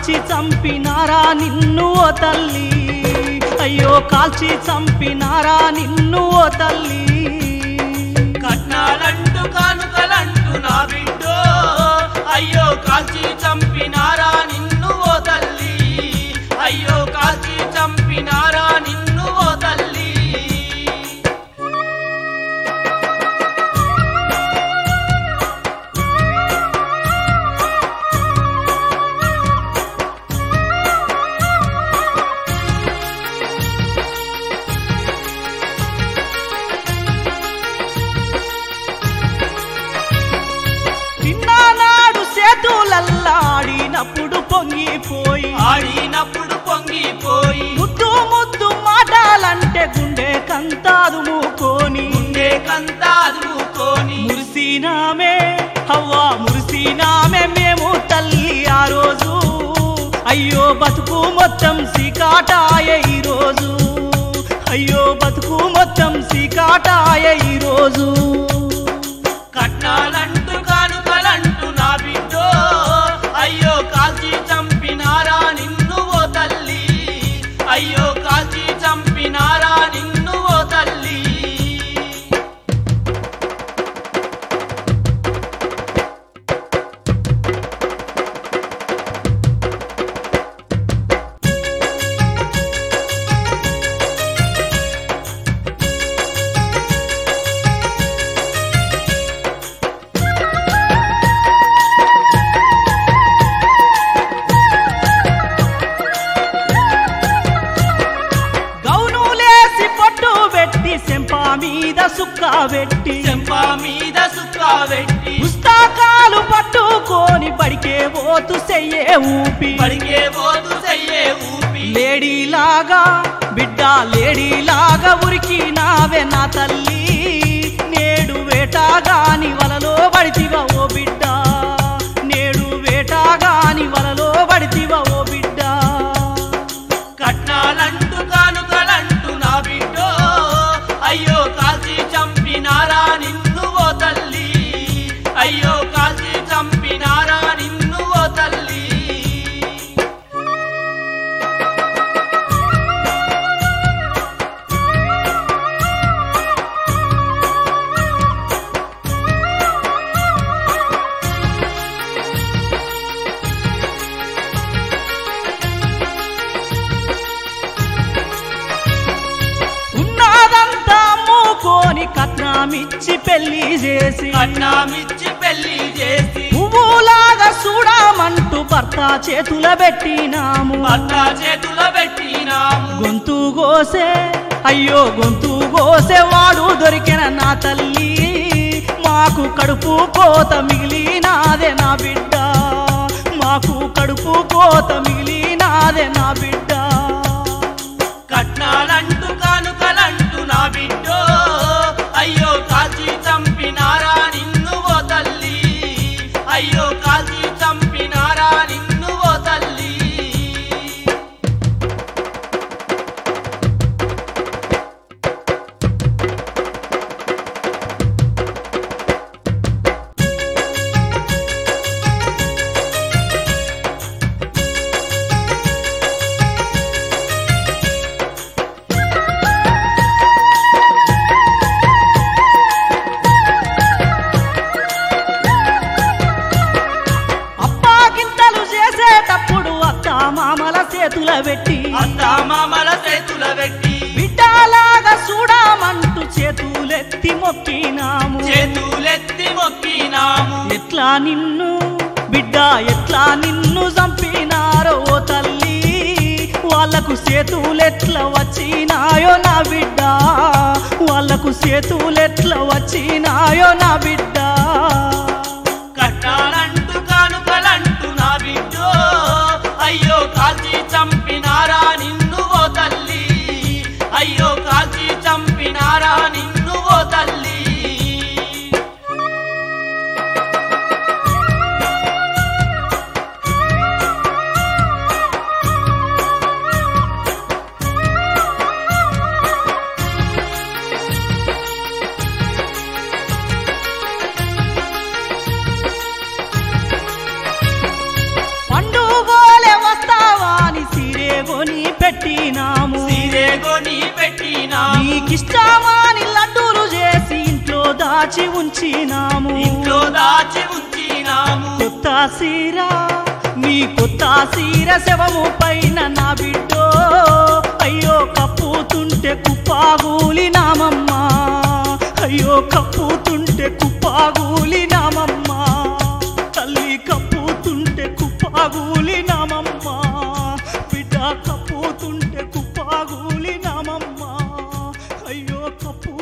కాల్చి చంపినారా నిన్ను ఓ తల్లి, అయ్యో కాల్చి చంపినారా నిన్ను ఓ తల్లి. కట్నాలంటూ కానుకలంటూ నా బిడ్డో, అయ్యో కాల్చి చంపినారా నిన్ను ఓ తల్లి, అయ్యో కాల్చి చంపినారా నిన్ను ఓ తల్లి. చిన్ననాడు చేతులల్లాడినప్పుడు పొంగిపోయి, ఆడినప్పుడు పొంగిపోయి, ముద్దు ముద్దు మాటలంటే గుండె కంతాదుముకొని, గుండె కంతాదుకొని మురిసినామే హవ్వా మురిసినామే మేము తల్లి ఆ రోజు, అయ్యో బతుకు మొత్తం సీకాటాయ ఈరోజు, అయ్యో బతుకు మొత్తం సీకాటాయ ఈరోజు. కట్నాలంటూ కానుకలంటూ నా బిడ్డో, అయ్యో కాల్చి చంపినారా నిన్ను ఓ తల్లి, అయ్యో కాల్చి చంపినారా నిన్ను ఓ తల్లి. చెంపా మీద సుక్క పెట్టి, చెంపా మీద సుక్క పెట్టి, పుస్తకాలు పట్టుకొని బడికే పోతు చెయ్యే ఊపి, బడికే పోతు చెయ్యే ఊపి, లేడీలాగా బిడ్డ లేడీలాగా ఉరికినావే నా తల్లి, నేడు వేటాగాని వలలో పడితివా ఓ బిడ్డ, నేడు వేటాగాని వలలో పడితివా ఓ బిడ్డ. కట్నాలంటూ కానుకలంటూ నా బిడ్డో, అయ్యో కాల్చి చంపినారా నిన్ను ఓ తల్లి, అయ్యో కాల్చి చంపినారా నిన్ను ఓ తల్లి. కట్నామిచ్చి పెళ్లి చేసి, కట్నామిచ్చి పెళ్లి చేసి, పువ్వులాగా చూడమంటూ భర్త చేతుల పెట్టినాము, భర్త చేతుల పెట్టినాము, గొంతు కోసే అయ్యో గొంతు కోసే వాడు దొరికిన నా తల్లి, మాకు కడుపు కోత మిగిలినాదే నా బిడ్డ, మాకు కడుపు కోత మిగిలినాదే నా బిడ్డ. కట్నాలంటూ కానుకలంటూ నా బిడ్డో, అయ్యో కాల్చి చంపినారా నిన్ను ఓ తల్లి, అయ్యో కాల్చి చంపినారా నిన్ను ఓ తల్లి. మామల చేతుల పెట్టి, అత్తా మామల చేతుల పెట్టి, బిడ్డలాగా చూడమంటూ చేతులెత్తి మొక్కినాము, చేతులెత్తి మొక్కినాము. ఎట్లా నిన్ను బిడ్డ ఎట్లా నిన్ను చంపినారో ఓ తల్లి, వాళ్ళకు చేతులెట్లా వచ్చినాయో నా బిడ్డ, వాళ్ళకు చేతులెట్లా వచ్చినాయో నా బిడ్డ. కట్నాలంటూ కానుకలంటూ నా బిడ్డో, అయ్యో కాల్చి చంపినారా నిన్ను ఓ తల్లి, అయ్యో కాల్చి చంపినారా నిన్ను ఓ తల్లి. నీకిష్టమాని లడ్డూలు చేసి ఇంట్లో దాచి ఉంచినాము ఇంట్లో దాచి ఉంచినాము కొత్త సీర నీ కొత్త సీర శవము పైన నా బిడ్డో అయ్యో కప్పుతుంటే కుప్పాగూలినామమ్మా అయ్యో కప్పుతుంటే కుప్పాగూలినామమ్మా తల్లి కప్పుతుంటే కుప్పాగూలినామమ్మా బిడ్డ కప్పుతుంటే కుప్పాగూలినామమ్మా అయ్యో కప్పు